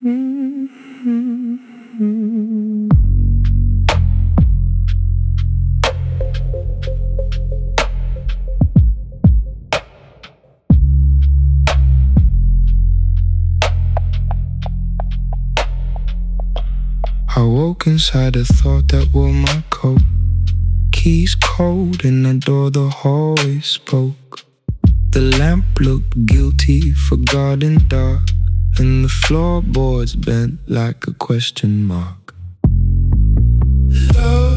I woke inside a thought that wore my coat. Keys cold in the door, the hallway spoke. The lamp looked guilty, forgotten dark, and the floorboards bent like a question mark. Love,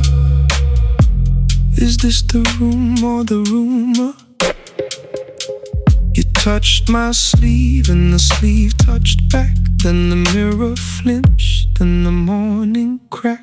is this the room or the rumor? You touched my sleeve and the sleeve touched back. Then the mirror flinched and the morning cracked.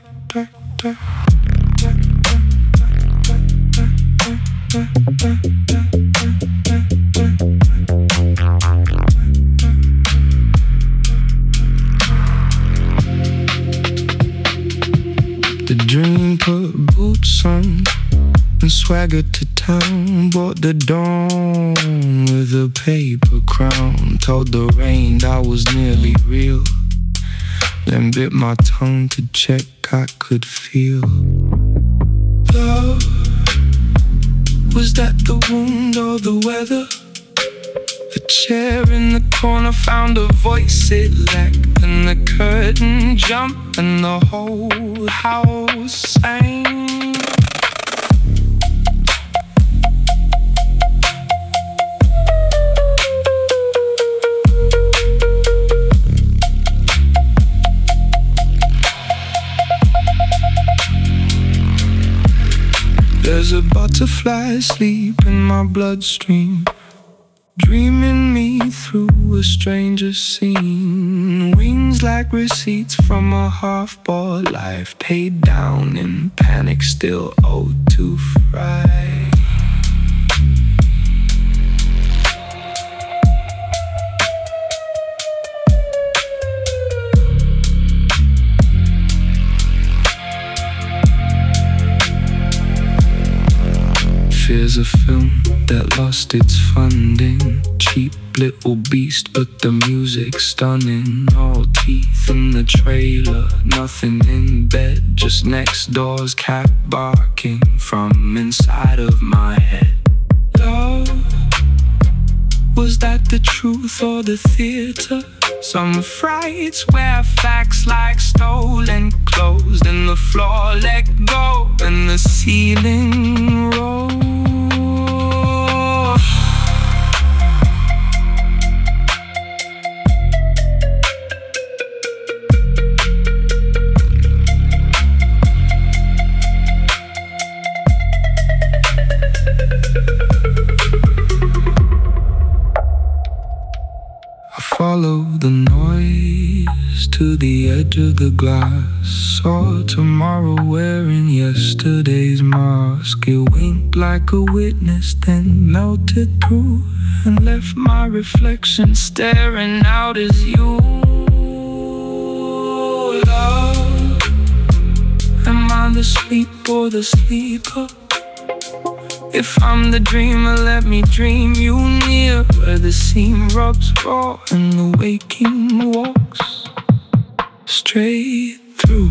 The dream put boots on and swaggered to town. Bought the dawn with a paper crown. Told the rain I was nearly real, then bit my tongue to check I could feel. Love, was that the wound or the weather? The chair in the corner found a voice it lacked, and the curtain jumped and the whole house sang. There's a butterfly asleep in my bloodstream, dreaming me through a stranger scene. Wings like receipts from a half-bought life, paid down in panic, still owed to fry. Fear's a film that lost its funding. Cheap little beast, but the music's stunning. All teeth in the trailer, nothing in bed, just next door's cat barking from inside of my head. Love, was that the truth or the theater? Some frights where facts like stolen clothes, and the floor let go and the ceiling rose. Follow the noise to the edge of the glass. Saw tomorrow wearing yesterday's mask. It winked like a witness, then melted through and left my reflection staring out as you. Love, am I the sleep or the sleeper? If I'm the dreamer, let me dream you near, where the seam rubs raw and the waking walks straight through.